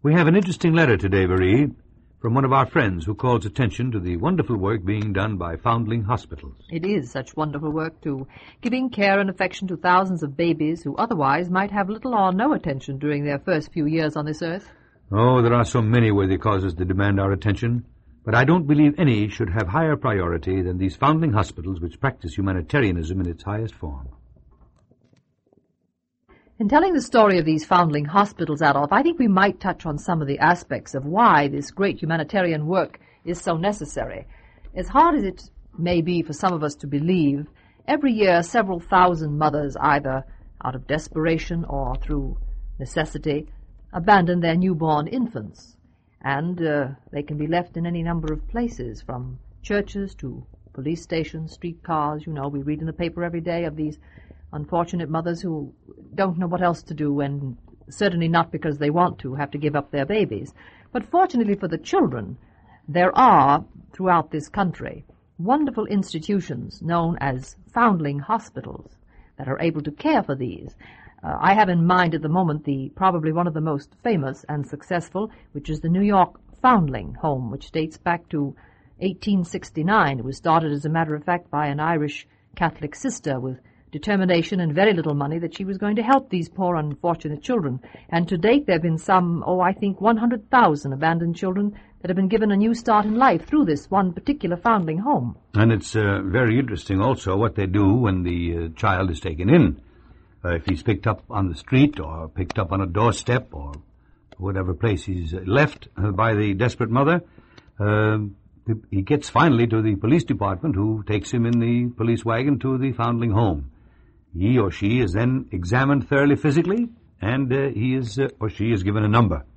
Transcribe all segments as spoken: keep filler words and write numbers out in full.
We have an interesting letter today, Marie, from one of our friends who calls attention to the wonderful work being done by Foundling Hospitals. It is such wonderful work, too, giving care and affection to thousands of babies who otherwise might have little or no attention during their first few years on this earth. Oh, there are so many worthy causes that demand our attention, but I don't believe any should have higher priority than these Foundling Hospitals which practice humanitarianism in its highest form. In telling the story of these Foundling Hospitals, Adolf, I think we might touch on some of the aspects of why this great humanitarian work is so necessary. As hard as it may be for some of us to believe, every year several thousand mothers, either out of desperation or through necessity, abandon their newborn infants. And uh, they can be left in any number of places, from churches to police stations, streetcars. You know, we read in the paper every day of these unfortunate mothers who don't know what else to do, and certainly not because they want to have to give up their babies. But fortunately for the children, there are, throughout this country, wonderful institutions known as Foundling Hospitals that are able to care for these. Uh, I have in mind at the moment the probably one of the most famous and successful, which is the New York Foundling Home, which dates back to eighteen sixty-nine. It was started, as a matter of fact, by an Irish Catholic sister with determination and very little money that she was going to help these poor unfortunate children. And to date there have been some, oh, I think one hundred thousand abandoned children that have been given a new start in life through this one particular foundling home. And it's uh, very interesting also what they do when the uh, child is taken in. Uh, if he's picked up on the street or picked up on a doorstep or whatever place he's left uh, by the desperate mother, uh, he gets finally to the police department, who takes him in the police wagon to the foundling home. He or she is then examined thoroughly physically, and uh, he is uh, or she is given a number,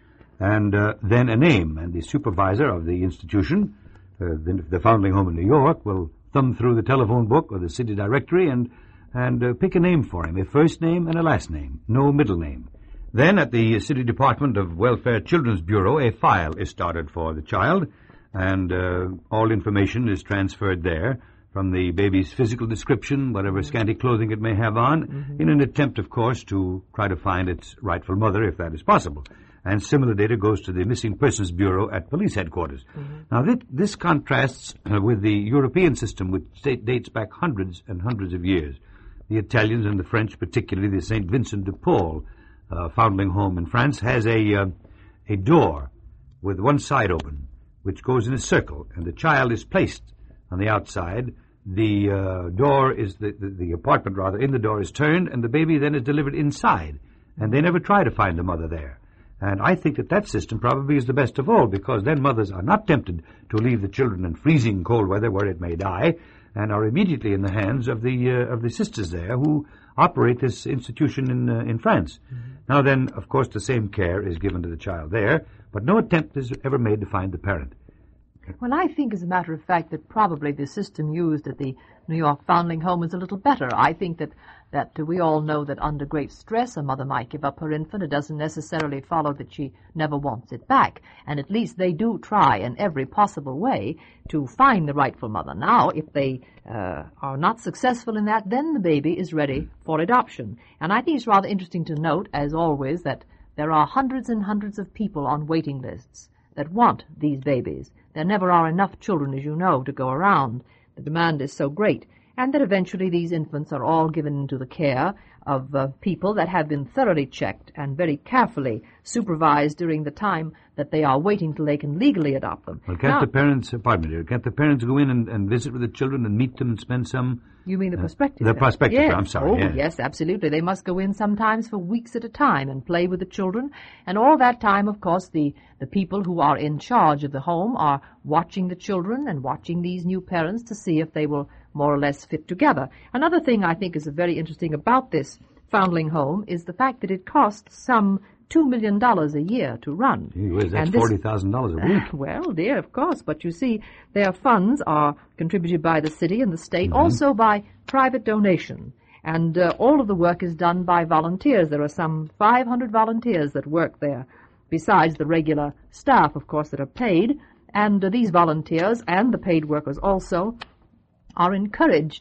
and uh, then a name. And the supervisor of the institution, uh, the, the foundling home in New York, will thumb through the telephone book or the city directory and and uh, pick a name for him, a first name and a last name, no middle name. Then at the City Department of Welfare Children's Bureau, a file is started for the child, and uh, all information is transferred there, from the baby's physical description, whatever mm-hmm. scanty clothing it may have on, mm-hmm. in an attempt, of course, to try to find its rightful mother, if that is possible. And similar data goes to the Missing Persons Bureau at police headquarters. Mm-hmm. Now, th- this contrasts uh, with the European system, which state- dates back hundreds and hundreds of years. The Italians and the French, particularly the Saint Vincent de Paul uh, foundling home in France, has a, uh, a door with one side open, which goes in a circle, and the child is placed on the outside. The uh, door is, the, the, the apartment rather, in the door is turned, and the baby then is delivered inside. And they never try to find the mother there. And I think that that system probably is the best of all, because then mothers are not tempted to leave the children in freezing cold weather where it may die, and are immediately in the hands of the uh, of the sisters there who operate this institution in uh, in France. Mm-hmm. Now then, of course, the same care is given to the child there, but no attempt is ever made to find the parent. Well, I think, as a matter of fact, that probably the system used at the New York Foundling Home is a little better. I think that, that uh, we all know that under great stress a mother might give up her infant. It doesn't necessarily follow that she never wants it back. And at least they do try in every possible way to find the rightful mother. Now, if they uh, are not successful in that, then the baby is ready for adoption. And I think it's rather interesting to note, as always, that there are hundreds and hundreds of people on waiting lists that want these babies. There never are enough children, as you know, to go around. The demand is so great. And that eventually these infants are all given into the care of uh, people that have been thoroughly checked and very carefully supervised during the time that they are waiting till they can legally adopt them. Well, can't now, the parents, uh, pardon me, dear, can't the parents go in and, and visit with the children and meet them and spend some... You mean the uh, prospective? The prospective, yes. I'm sorry. Oh, yes. yes, absolutely. They must go in sometimes for weeks at a time and play with the children. And all that time, of course, the, the people who are in charge of the home are watching the children and watching these new parents to see if they will more or less fit together. Another thing I think is very interesting about this foundling home is the fact that it costs some two million dollars a year to run. Gee whiz, that's forty thousand dollars a week. Uh, well, dear, of course, but you see, their funds are contributed by the city and the state, mm-hmm. also by private donation. And uh, all of the work is done by volunteers. There are some five hundred volunteers that work there, besides the regular staff, of course, that are paid. And uh, these volunteers and the paid workers also are encouraged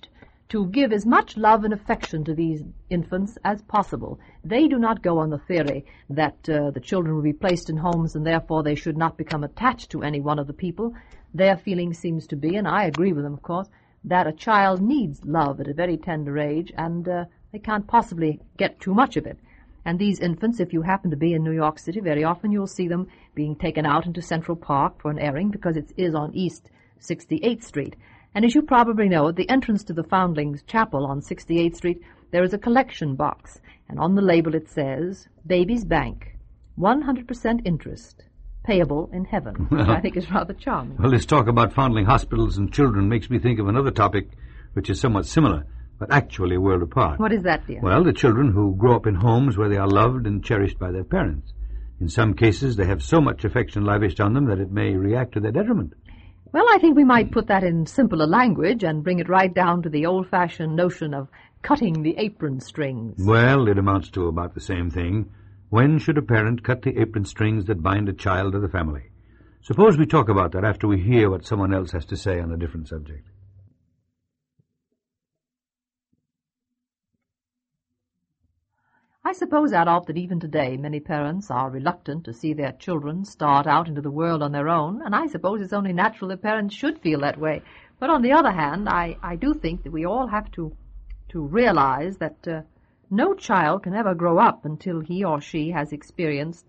to give as much love and affection to these infants as possible. They do not go on the theory that uh, the children will be placed in homes and therefore they should not become attached to any one of the people. Their feeling seems to be, and I agree with them, of course, that a child needs love at a very tender age, and uh, they can't possibly get too much of it. And these infants, if you happen to be in New York City, very often you'll see them being taken out into Central Park for an airing because it is on East sixty-eighth Street. And as you probably know, at the entrance to the Foundlings Chapel on sixty-eighth Street, there is a collection box, and on the label it says, Baby's Bank, one hundred percent interest, payable in heaven, which I think is rather charming. Well, this talk about foundling hospitals and children makes me think of another topic which is somewhat similar, but actually a world apart. What is that, dear? Well, the children who grow up in homes where they are loved and cherished by their parents. In some cases, they have so much affection lavished on them that it may react to their detriment. Well, I think we might put that in simpler language and bring it right down to the old-fashioned notion of cutting the apron strings. Well, it amounts to about the same thing. When should a parent cut the apron strings that bind a child to the family? Suppose we talk about that after we hear what someone else has to say on a different subject. I suppose, Adolf, that even today many parents are reluctant to see their children start out into the world on their own, and I suppose it's only natural that parents should feel that way. But on the other hand, I, I do think that we all have to, to realize that uh, no child can ever grow up until he or she has experienced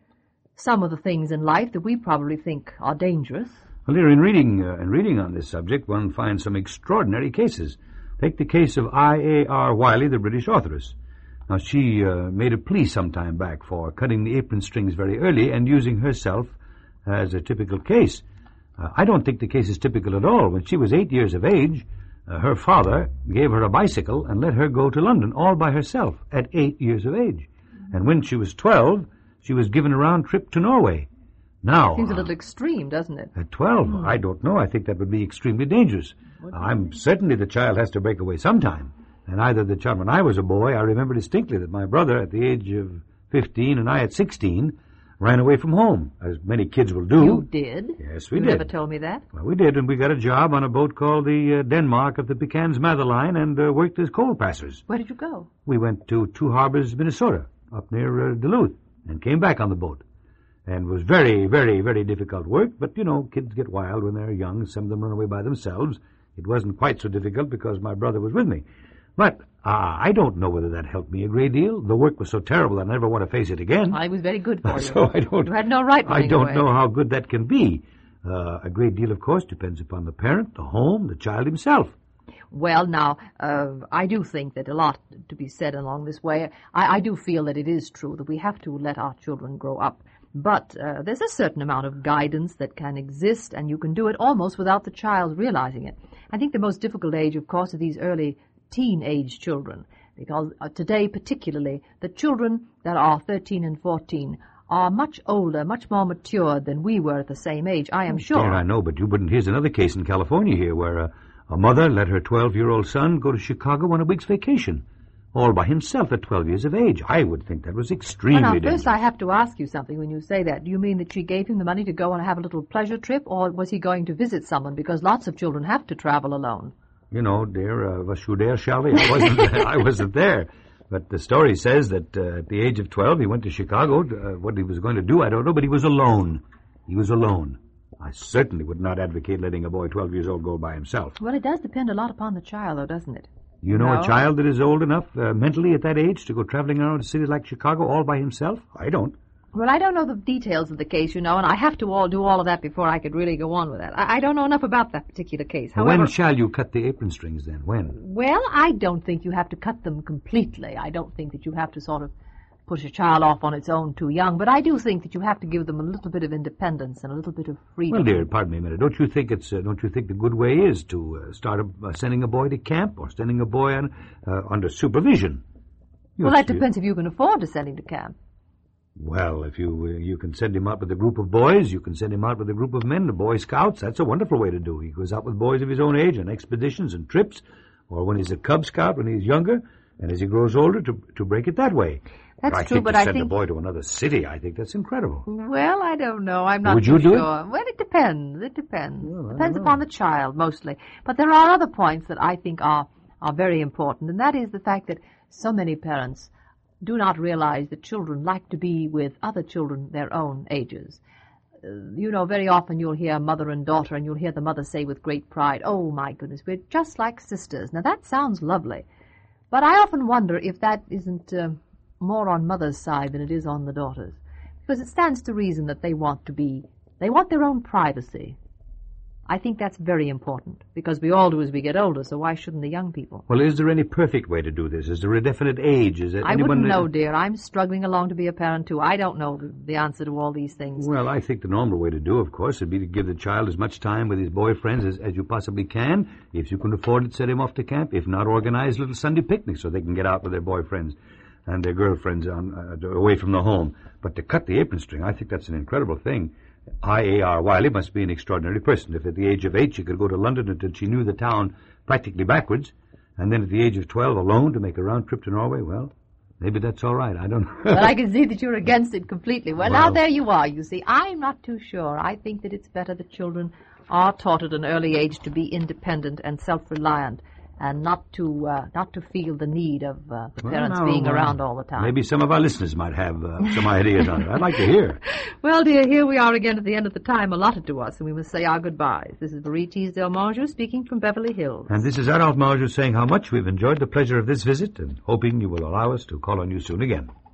some of the things in life that we probably think are dangerous. Well, dear, in reading, uh, in reading on this subject, one finds some extraordinary cases. Take the case of I A R Wiley, the British authoress. Now, she uh, made a plea some time back for cutting the apron strings very early and using herself as a typical case. Uh, I don't think the case is typical at all. When she was eight years of age, uh, her father gave her a bicycle and let her go to London all by herself at eight years of age. And when she was twelve, she was given a round trip to Norway. Now, Seems a little extreme, doesn't it? At twelve, mm. I don't know. I think that would be extremely dangerous. Uh, I'm certainly the child has to break away sometime. And either the child, when I was a boy, I remember distinctly that my brother at the age of fifteen and I at sixteen ran away from home, as many kids will do. You did? Yes, we you did. You never told me that. Well, we did, and we got a job on a boat called the uh, Denmark of the Pecans Mather Line and uh, worked as coal passers. Where did you go? We went to Two Harbors, Minnesota, up near uh, Duluth, and came back on the boat. And it was very, very, very difficult work, but, you know, kids get wild when they're young. Some of them run away by themselves. It wasn't quite so difficult because my brother was with me. But uh, I don't know whether that helped me a great deal. The work was so terrible I never want to face it again. I was very good for you. So I don't. You had no right running I don't away. know how good that can be. Uh, a great deal, of course, depends upon the parent, the home, the child himself. Well, now, uh, I do think that a lot to be said along this way. I, I do feel that it is true that we have to let our children grow up. But uh, there's a certain amount of guidance that can exist, and you can do it almost without the child realizing it. I think the most difficult age, of course, are these early teen-age children, because uh, today particularly, the children that are thirteen and fourteen are much older, much more mature than we were at the same age, I am sure. Dear, I know, but you wouldn't. Here's another case in California here where a, a mother let her twelve-year-old son go to Chicago on a week's vacation, all by himself at twelve years of age. I would think that was extremely well, now, dangerous. First, I have to ask you something when you say that. Do you mean that she gave him the money to go and have a little pleasure trip, or was he going to visit someone? Because lots of children have to travel alone. You know, dear, uh, was you there, shall we? I wasn't there. I wasn't there. But the story says that uh, at the age of twelve, he went to Chicago. Uh, what he was going to do, I don't know, but he was alone. He was alone. I certainly would not advocate letting a boy twelve years old go by himself. Well, it does depend a lot upon the child, though, doesn't it? You know no. a child that is old enough uh, mentally at that age to go traveling around a city like Chicago all by himself? I don't. Well, I don't know the details of the case, you know, and I have to all do all of that before I could really go on with that. I, I don't know enough about that particular case. However, when shall you cut the apron strings, then? When? Well, I don't think you have to cut them completely. I don't think that you have to sort of push a child off on its own too young, but I do think that you have to give them a little bit of independence and a little bit of freedom. Well, dear, pardon me a minute. Don't you think it's uh, don't you think the good way is to uh, start a, uh, sending a boy to camp or sending a boy on, uh, under supervision? Well, that depends if you can afford to send him to camp. Well, if you uh, you can send him out with a group of boys, you can send him out with a group of men, the Boy Scouts. That's a wonderful way to do. He goes out with boys of his own age on expeditions and trips, or when he's a Cub Scout when he's younger, and as he grows older, to to break it that way. That's but I true, think but to I send think... a boy to another city, I think that's incredible. Well, I don't know. I'm not Would too you do sure. it? Well, it depends. It depends. Well, depends upon the child, mostly. But there are other points that I think are are very important, and that is the fact that so many parents do not realize that children like to be with other children their own ages. Uh, you know, very often you'll hear mother and daughter, and you'll hear the mother say with great pride, "Oh, my goodness, we're just like sisters." Now, that sounds lovely, but I often wonder if that isn't uh, more on mother's side than it is on the daughter's, because it stands to reason that they want to be, they want their own privacy. I think that's very important, because we all do as we get older, so why shouldn't the young people? Well, is there any perfect way to do this? Is there a definite age? Is there I anyone wouldn't know, that... dear. I'm struggling along to be a parent, too. I don't know the, the answer to all these things. Well, I think the normal way to do, of course, would be to give the child as much time with his boyfriends as, as you possibly can. If you can afford it, send him off to camp. If not, organize little Sunday picnics so they can get out with their boyfriends and their girlfriends on, uh, away from the home. But to cut the apron string, I think that's an incredible thing. I A R Wiley must be an extraordinary person. If at the age of eight she could go to London until she knew the town practically backwards, and then at the age of twelve alone to make a round trip to Norway, well, maybe that's all right. I don't know. But I can see that you're against it completely. Well, Well- now there you are, you see. I'm not too sure. I think that it's better that children are taught at an early age to be independent and self-reliant, and not to uh, not to feel the need of uh, the Well, parents now, being uh, around all the time. Maybe some of our listeners might have uh, some ideas on it. I'd like to hear. Well, dear, here we are again at the end of the time allotted to us, and we must say our goodbyes. This is Marie Teasdale Mongeau speaking from Beverly Hills. And this is Adolphe Margeau saying how much we've enjoyed the pleasure of this visit and hoping you will allow us to call on you soon again.